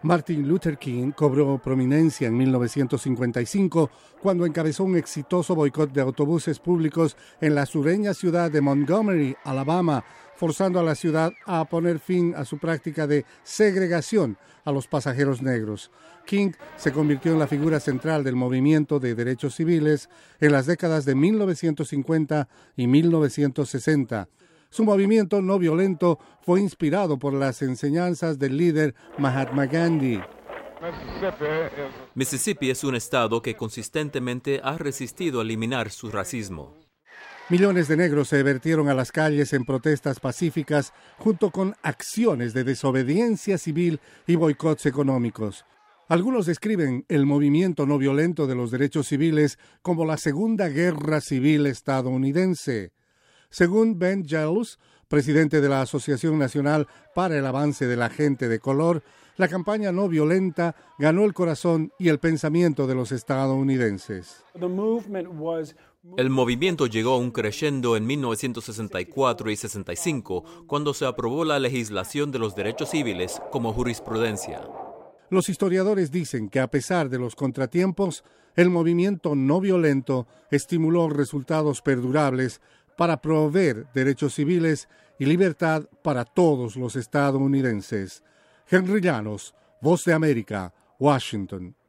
Martin Luther King cobró prominencia en 1955 cuando encabezó un exitoso boicot de autobuses públicos en la sureña ciudad de Montgomery, Alabama, forzando a la ciudad a poner fin a su práctica de segregación a los pasajeros negros. King se convirtió en la figura central del movimiento de derechos civiles en las décadas de 1950 y 1960. Su movimiento no violento fue inspirado por las enseñanzas del líder Mahatma Gandhi. Mississippi es un estado que consistentemente ha resistido a eliminar su racismo. Millones de negros se vertieron a las calles en protestas pacíficas junto con acciones de desobediencia civil y boicots económicos. Algunos describen el movimiento no violento de los derechos civiles como la Segunda Guerra Civil estadounidense. Según Ben Giles, presidente de la Asociación Nacional para el Avance de la Gente de Color, la campaña no violenta ganó el corazón y el pensamiento de los estadounidenses. El movimiento llegó a un crescendo en 1964 y 65, cuando se aprobó la legislación de los derechos civiles como jurisprudencia. Los historiadores dicen que a pesar de los contratiempos, el movimiento no violento estimuló resultados perdurables para proveer derechos civiles y libertad para todos los estadounidenses. Henry Llanos, Voz de América, Washington.